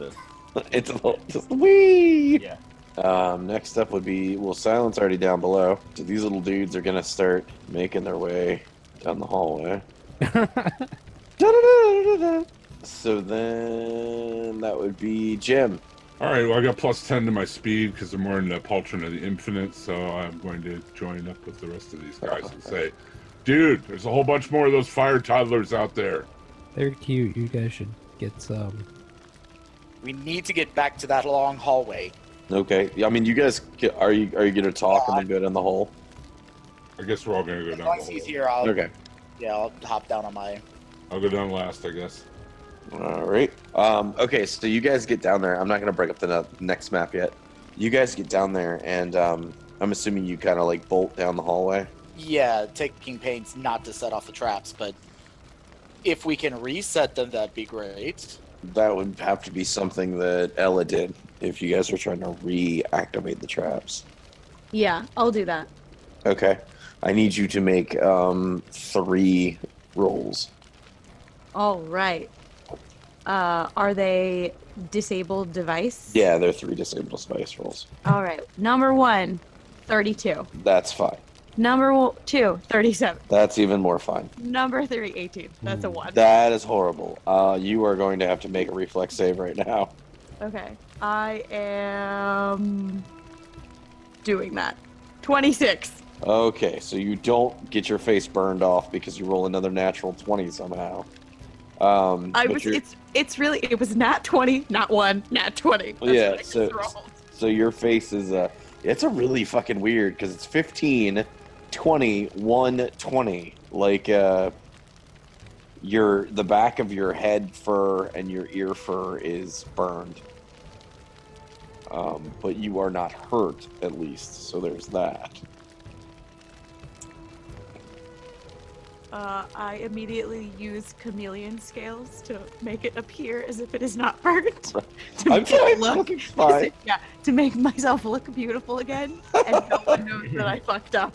It's a little, just wee. Yeah. Next up would be, well, Silent's already down below. So these little dudes are gonna start making their way down the hallway. Da-da-da-da-da-da. So then that would be Jim. All right, well, I got +10 to my speed because I'm wearing the Pauldron of the Infinite, so I'm going to join up with the rest of these guys and say, dude, there's a whole bunch more of those fire toddlers out there. They're cute. You guys should get some. We need to get back to that long hallway. Okay. I mean, you guys, are you gonna talk and then go down the hole? I guess we're all going to go down Once the he's hole. here, I'll Okay. I'll hop down on my. I'll go down last, I guess. All right. Okay, so you guys get down there. I'm not going to break up the next map yet. You guys get down there, and I'm assuming you kind of like bolt down the hallway. Yeah, taking pains not to set off the traps, but if we can reset them, that'd be great. That would have to be something that Ella did if you guys are trying to reactivate the traps. Yeah, I'll do that. Okay. I need you to make 3 rolls. All right. Are they disabled device? Yeah, they're 3 disabled device rolls. All right. Number 1, 32. That's fine. Number 2, 37. That's even more fine. Number 3, 18. That's a 1. That is horrible. You are going to have to make a reflex save right now. Okay. I am doing that. 26. Okay, so you don't get your face burned off because you roll another natural 20 somehow. It's really, it was nat 20, not 1, nat 20. That's Yeah, what I just rolled. so your face is it's a really fucking weird because it's 15, 20, 1, 20. Like the back of your head fur and your ear fur is burned. But you are not hurt, at least, so there's that. I immediately use chameleon scales to make it appear as if it is not burnt. To I'm make it fine. look- Nothing's fine. Yeah, to make myself look beautiful again, and no one knows that I fucked up.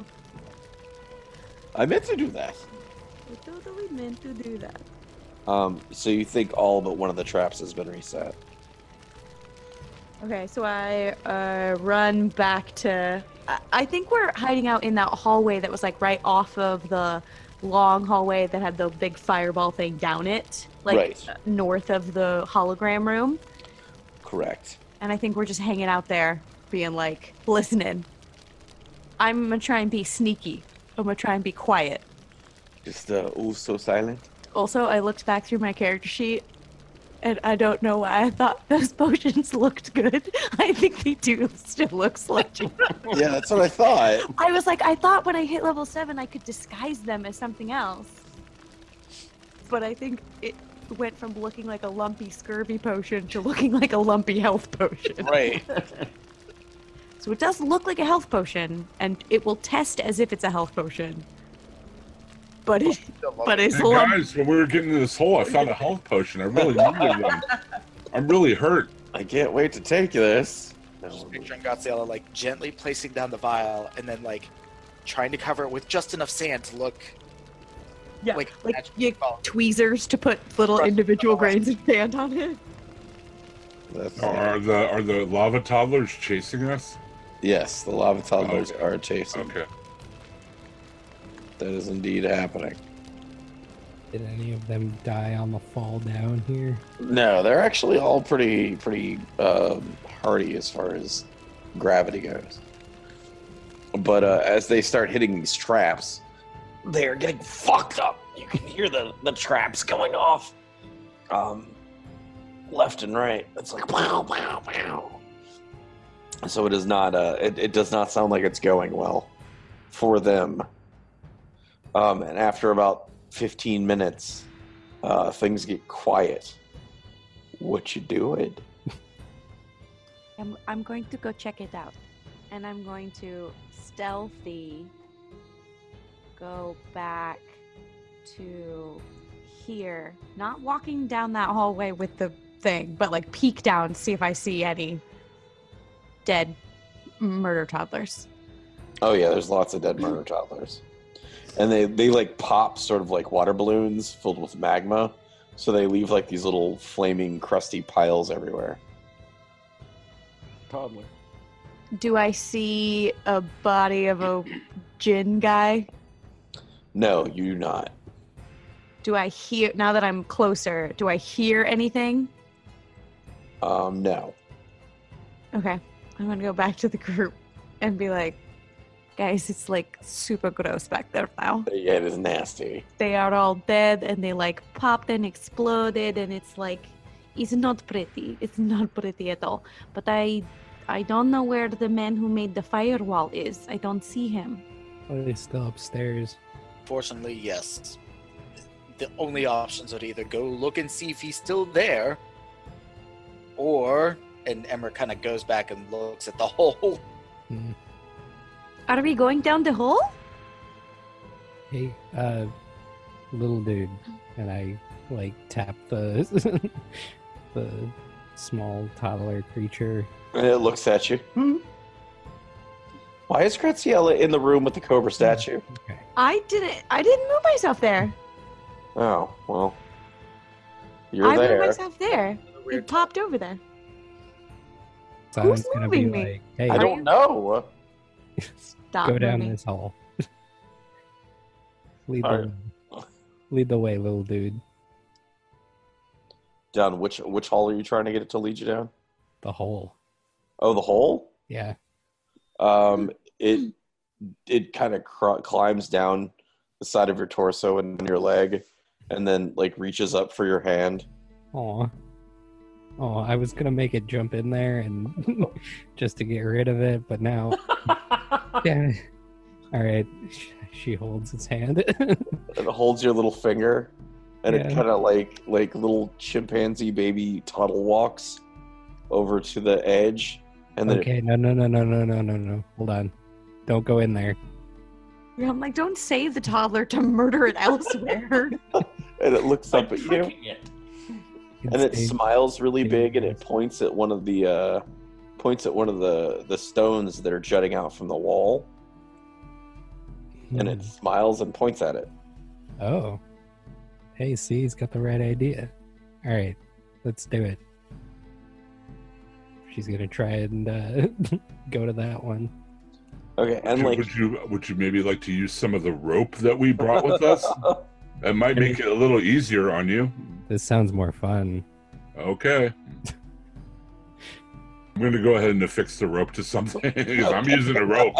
I meant to do that. I totally meant to do that. So you think all but one of the traps has been reset. Okay, so I run back to. I think we're hiding out in that hallway that was like right off of the long hallway that had the big fireball thing down it, like Right. north of the hologram room. Correct. And I think we're just hanging out there, being like, listening. I'm gonna try and be sneaky. I'm gonna try and be quiet. Just so silent. Also, I looked back through my character sheet, and I don't know why I thought those potions looked good. I think they do still look sludgy. Yeah, that's what I thought. I was like, I thought when I hit level 7, I could disguise them as something else. But I think it went from looking like a lumpy scurvy potion to looking like a lumpy health potion. Right. So it does look like a health potion, and it will test as if it's a health potion. But it's Hey lumpy. guys, when we were getting to this hole, I found a health potion. I really needed one. I'm really hurt. I can't wait to take this. Just picturing Godzilla like gently placing down the vial and then like trying to cover it with just enough sand to look Yeah, like like magic you ball. tweezers to put little Right. individual grains of sand on it. That's, Are the lava toddlers chasing us? yes, the lava toddlers Okay. are chasing. Okay. That is indeed happening. Did any of them die on the fall down here? No, they're actually all pretty hardy as far as gravity goes. But as they start hitting these traps, they're getting fucked up. You can hear the traps going off, left and right. It's like wow, wow, wow. So it is not. It does not sound like it's going well for them. And after about 15 minutes, things get quiet. What you doing? I'm going to go check it out. And I'm going to stealthy go back to here. Not walking down that hallway with the thing, but like peek down, see if I see any dead murder toddlers. Oh yeah, there's lots of dead murder toddlers. And they like pop sort of like water balloons filled with magma. So they leave like these little flaming crusty piles everywhere. toddler. Do I see a body of a Jinn guy? No, you do not. Do I hear, now that I'm closer, do I hear anything? No. Okay. I'm gonna go back to the group and be like, guys, it's like super gross back there now. Yeah, it is nasty. They are all dead and they like popped and exploded and it's like, it's not pretty. It's not pretty at all. But I don't know where the man who made the firewall is. I don't see him. Oh, he's still upstairs. Fortunately, yes. The only options are to either go look and see if he's still there, or, and Emmer kind of goes back and looks at the hole. Hmm. Are we going down the hole? Hey, little dude, and I like tap the the small toddler creature. And it looks at you. Why is Graziella in the room with the Cobra statue? Okay. I didn't move myself there. Oh, well. You're I there. moved myself there. It Weird. popped over there. Someone's gonna be moving me? like, "Hey, I don't know. Stop go down moving. this hall." Lead Alright. lead the way, little dude. Down which hole are you trying to get it to lead you down? The hole. Oh, the hole? Yeah. It kind of climbs down the side of your torso and your leg, and then like reaches up for your hand. Aw. Oh, I was gonna make it jump in there and just to get rid of it, but now, yeah. All right, she holds its hand. It holds your little finger, and it Yeah. kind of like little chimpanzee baby toddle walks over to the edge, and then Okay, no. Hold on, don't go in there. Yeah, I'm like, don't save the toddler to murder it elsewhere. and it looks up at you, Tricking it. and it It's smiles really big, and it points at one of the stones that are jutting out from the wall, and it smiles and points at it. Oh. Hey, see, he's got the right idea. All right, let's do it. She's gonna try and go to that one. Okay, and like Would you maybe like to use some of the rope that we brought with us? That might make it a little easier on you. This sounds more fun. Okay. I'm going to go ahead and affix the rope to something because I'm using a rope.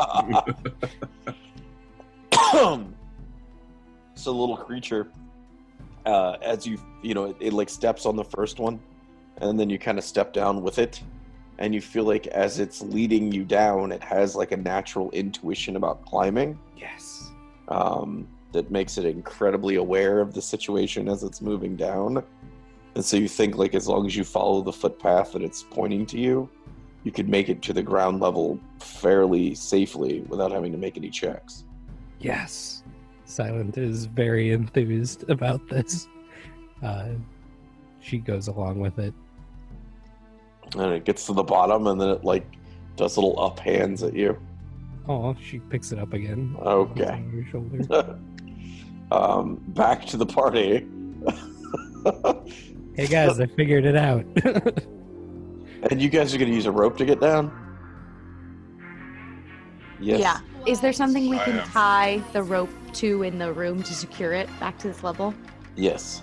so the little creature, as it like steps on the first one, and then you kind of step down with it, and you feel like as it's leading you down, it has like a natural intuition about climbing. Yes. That makes it incredibly aware of the situation as it's moving down. And so you think like as long as you follow the footpath that it's pointing to you, you could make it to the ground level fairly safely without having to make any checks. Yes. Silent is very enthused about this. She goes along with it. And it gets to the bottom, and then it like does little up hands at you. Oh, she picks it up again. Okay. On her shoulder. Back to the party. Hey guys, I figured it out. And you guys are going to use a rope to get down? Yes. Yeah. Is there something we I can am. tie the rope to in the room to secure it back to this level? Yes.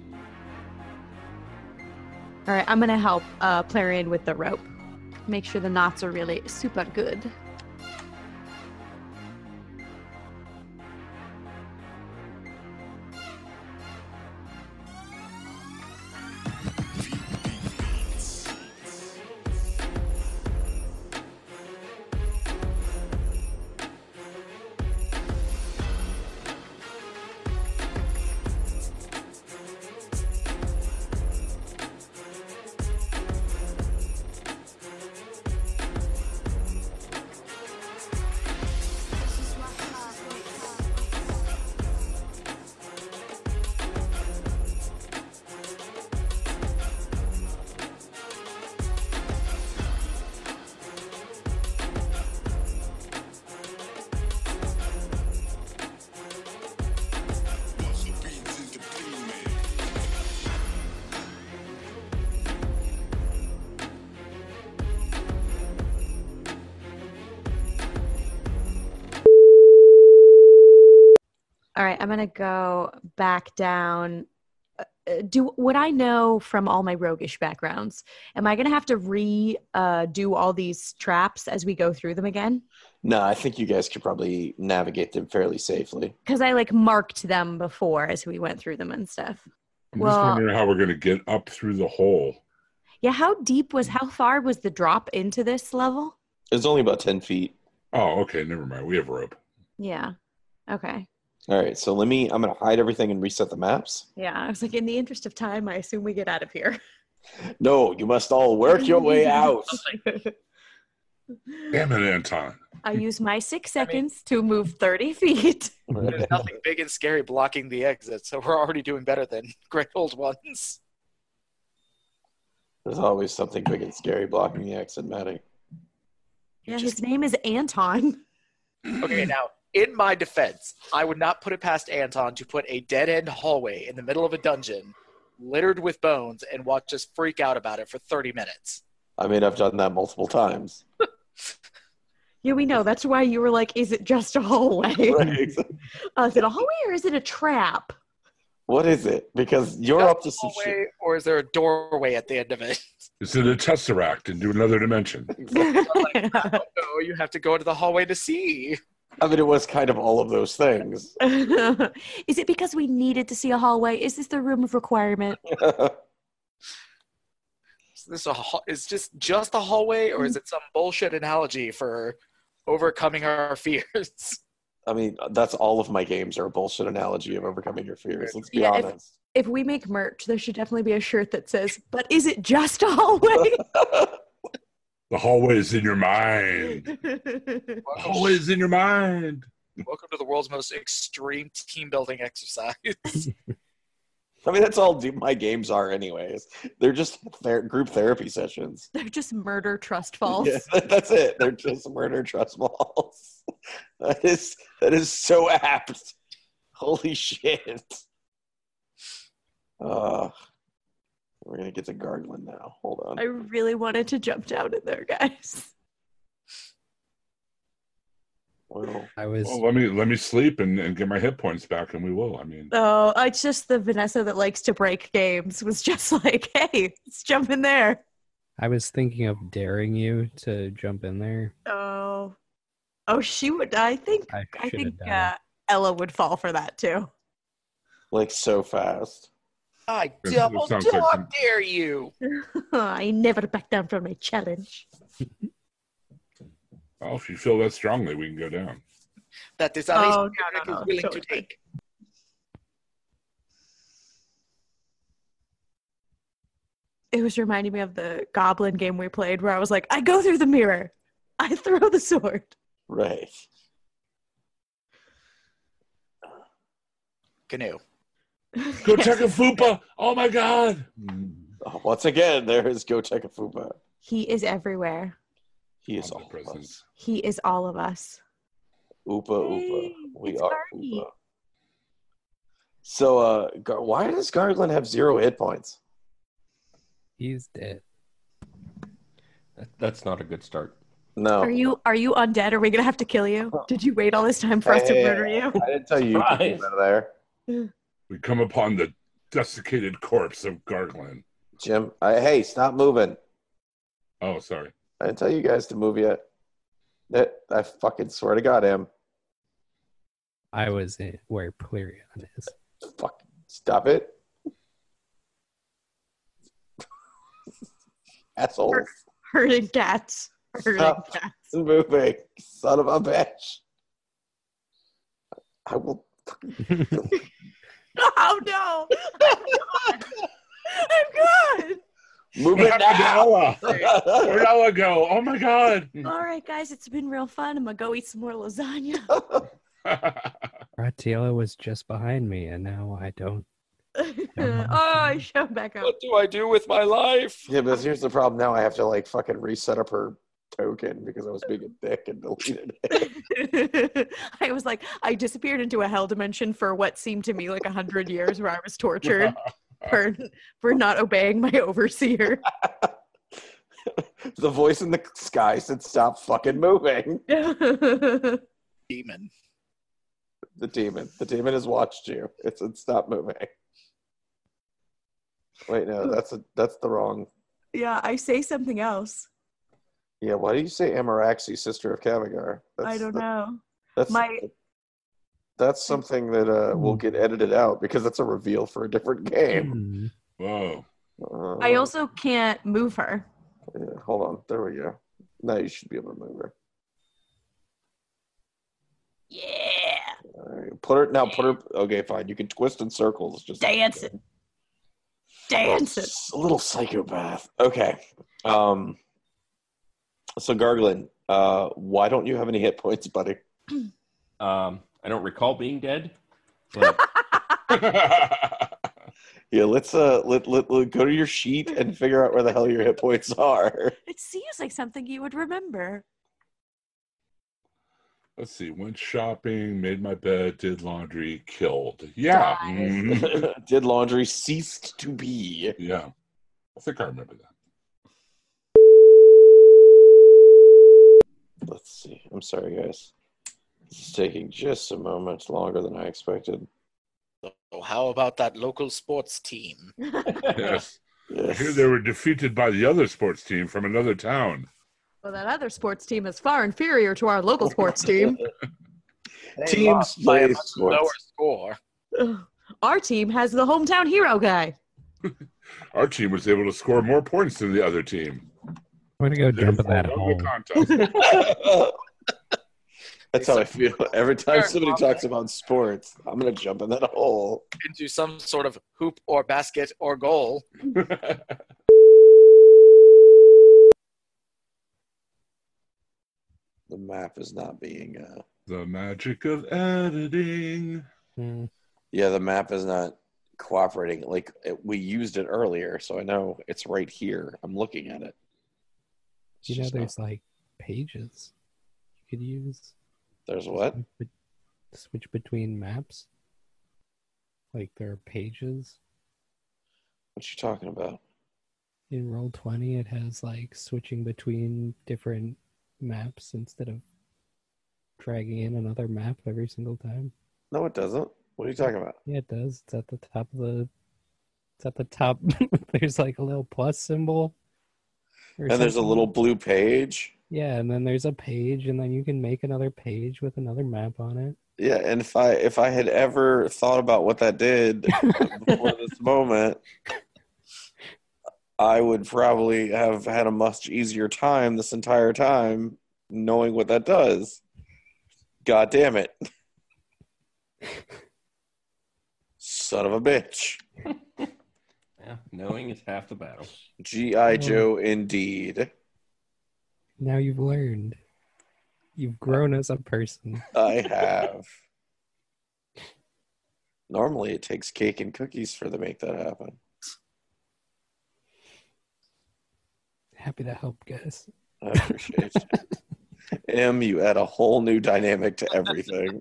All right, I'm gonna help Plarian with the rope. Make sure the knots are really super good. All right, I'm gonna go back down. Would I know from all my roguish backgrounds? Am I gonna have to do all these traps as we go through them again? No, I think you guys could probably navigate them fairly safely. Because I like marked them before as we went through them and stuff. I'm just wondering how we're going to get up through the hole. Yeah, how far was the drop into this level? It's only about 10 feet. Oh, okay. Never mind. We have rope. Yeah. Okay. All right, so I'm going to hide everything and reset the maps. Yeah, I was like, in the interest of time, I assume we get out of here. No, you must all work your way out. Damn it, Anton. I use my 6 seconds to move 30 feet. There's nothing big and scary blocking the exit, so we're already doing better than great old ones. There's always something big and scary blocking the exit, Maddie. Yeah, his name is Anton. Okay, now, in my defense, I would not put it past Anton to put a dead-end hallway in the middle of a dungeon littered with bones and watch us freak out about it for 30 minutes. I mean, I've done that multiple times. Yeah, we know. That's why you were like, is it just a hallway? Right. Is it a hallway or is it a trap? What is it? Because you're up to some shit. Or is there a doorway at the end of it? Is it a tesseract into another dimension? No, you have to go into the hallway to see. I mean, it was kind of all of those things. Is it because we needed to see a hallway? Is this the room of requirement? Is this just a hallway, or is it some bullshit analogy for overcoming our fears? I mean, that's all of my games are a bullshit analogy of overcoming your fears. Let's be honest. If we make merch, there should definitely be a shirt that says, but is it just a hallway? The hallway is in your mind. The hallway is in your mind. Welcome to the world's most extreme team building exercise. I mean, that's all my games are anyways. They're just group therapy sessions. They're just murder trust falls. Yeah, that's it. They're just murder trust falls. That is so apt. Holy shit. We're going to get to Gargland now. Hold on. I really wanted to jump down in there, guys. Well, let me sleep and get my hit points back, and we will. I mean, Oh, it's just the Vanessa that likes to break games was just like, hey, let's jump in there. I was thinking of daring you to jump in there. Oh, she would. I think should've done it. Ella would fall for that too. like so fast. I That double sounds like dog some- dare you. I never back down from my challenge. well, if you feel that strongly, we can go down. That this Oh, is no, willing totally. to take. It was reminding me of the Goblin game we played where I was like, I go through the mirror. I throw the sword. Right. Canoe. Go check a fupa! Oh my god! Once again, there is Gotekafupa. He is everywhere. He is all of Omnipresent. us. He is all of us. Oopa Hey, Oopa. We it's are Gargi. Oopa. So, why does Gargland have 0 hit points? He's dead. That's not a good start. No. Are you undead? Are we gonna have to kill you? Did you wait all this time for us to Hey, murder you? I didn't tell you you could get out of there. We come upon the desiccated corpse of Gargland. Jim, hey, stop moving. Oh, sorry. I didn't tell you guys to move yet. I fucking swear to God, Em. I was in where Polarion is. Fuck. Stop it. Assholes. Hurting cats. Hurting Stop. cats. Moving. Son of a bitch. I will. Oh no! I'm good. Move What it happened to now. Ella? Where'd Ella go? Oh my god! All right, guys, it's been real fun. I'm gonna go eat some more lasagna. Ratiella was just behind me, and now I don't. Oh, I showed back up. What do I do with my life? Yeah, but here's the problem. Now I have to like fucking reset up her token because I was being a dick and deleted it. I was like, I disappeared into a hell dimension for what seemed to me like 100 years, where I was tortured for not obeying my overseer. The voice in the sky said, "Stop fucking moving." Demon. The demon. The demon has watched you. It's stop moving. Wait, no, that's the wrong. Yeah, I say something else. Yeah, why do you say Amaraxi, sister of Kavagar? I don't know. That's something that will get edited out because that's a reveal for a different game. Whoa. I also can't move her. Yeah, hold on. There we go. Now you should be able to move her. Yeah. All right. Put her. Okay, fine. You can twist in circles. Just Dancing. A little psychopath. Okay. So Garglin, why don't you have any hit points, buddy? I don't recall being dead. But... Yeah, let's let go to your sheet and figure out where the hell your hit points are. It seems like something you would remember. Let's see. Went shopping, made my bed, did laundry, killed. Yeah. Mhm. Did laundry, ceased to be. Yeah. I think I remember that. Let's see. I'm sorry, guys. This is taking just a moment longer than I expected. So how about that local sports team? Yes. I hear they were defeated by the other sports team from another town. Well, that other sports team is far inferior to our local sports team. Teams by a play much sports. lower score. Our team has the hometown hero guy. Our team was able to score more points than the other team. I'm going to go jump in that Therefore, won hole. the contest. That's how I feel. Every time somebody talks about sports, I'm going to jump in that hole. Into some sort of hoop or basket or goal. The map is not being... The magic of editing. Yeah, the map is not cooperating. Like, we used it earlier, so I know it's right here. I'm looking at it. It's You know, just there's not- like pages you could use. There's what? Switch between maps. Like there are pages. What you talking about? In Roll20, it has like switching between different maps instead of dragging in another map every single time. No, it doesn't. What are you talking about? Yeah, it does. It's at the top of the. It's at the top. There's like a little plus symbol. And there's a something. little blue page. Yeah, and then there's a page, and then you can make another page with another map on it. Yeah, and if I had ever thought about what that did before this moment, I would probably have had a much easier time this entire time knowing what that does. God damn it. Son of a bitch. Yeah, knowing is half the battle. G.I. Joe indeed. Now you've learned. You've grown as a person. I have. Normally it takes cake and cookies for to make that happen. Happy to help, guys. I appreciate you. Em, you add a whole new dynamic to everything.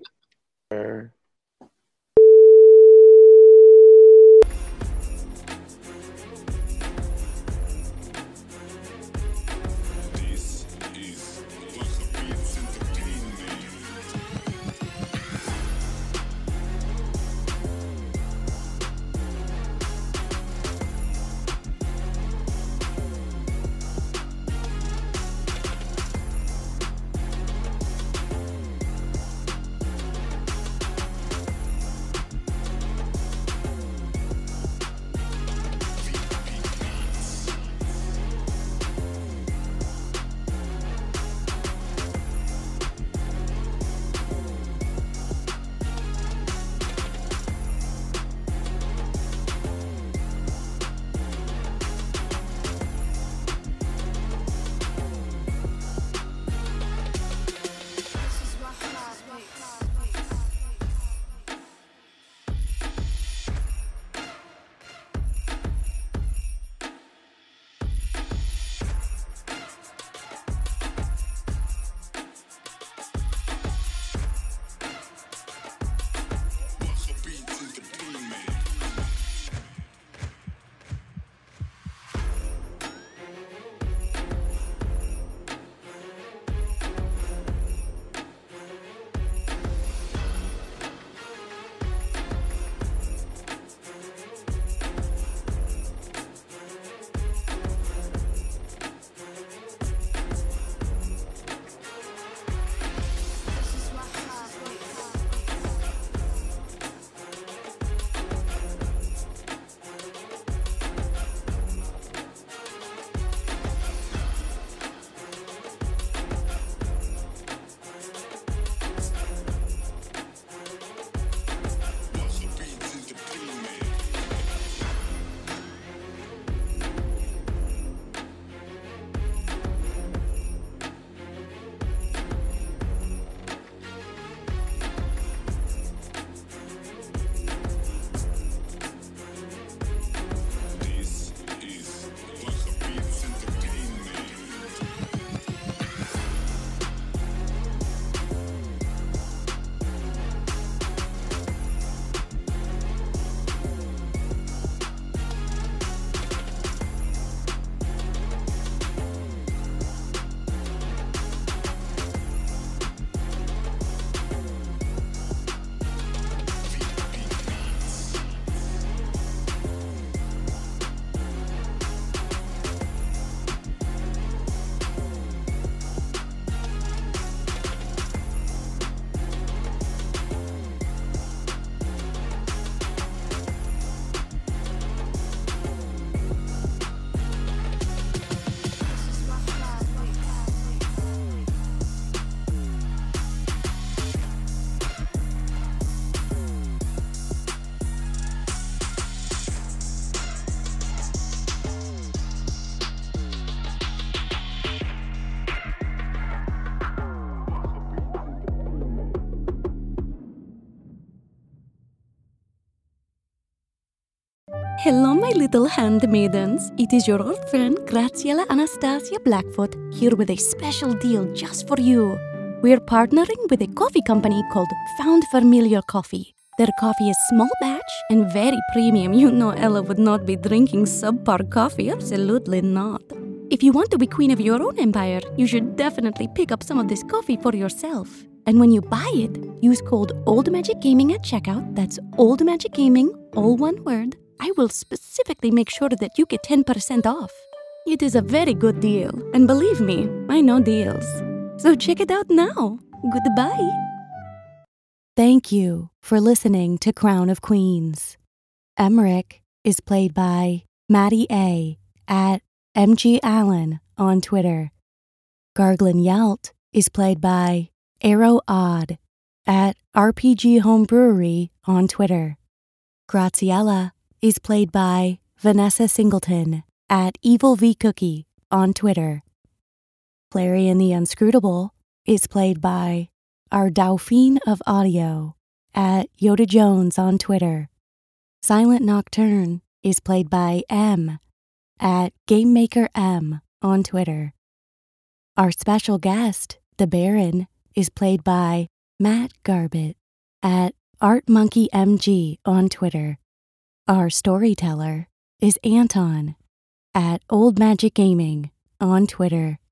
This is Buzzer Beats Entertainment. Hello, my little handmaidens. It is your old friend Graziella Anastasia Blackfoot here with a special deal just for you. We're partnering with a coffee company called Found Familiar Coffee. Their coffee is small batch and very premium. You know Ella would not be drinking subpar coffee. Absolutely not. If you want to be queen of your own empire, you should definitely pick up some of this coffee for yourself. And when you buy it, use code OldMagicGaming at checkout. That's OldMagicGaming, all one word. I will specifically make sure that you get 10% off. It is a very good deal, and believe me, I know deals. So check it out now. Goodbye. Thank you for listening to Crown of Queens. Emmerich is played by Maddie A. at MG Allen on Twitter. Garglin Yalt is played by Arrow Odd at RPG Home Brewery on Twitter. Graziella is played by Vanessa Singleton at Evil V Cookie on Twitter. Clarion the Unscrutable is played by our Dauphine of Audio at Yoda Jones on Twitter. Silent Nocturne is played by M at GameMaker M on Twitter. Our special guest, the Baron, is played by Matt Garbett at ArtMonkeyMG on Twitter. Our storyteller is Anton at Old Magic Gaming on Twitter.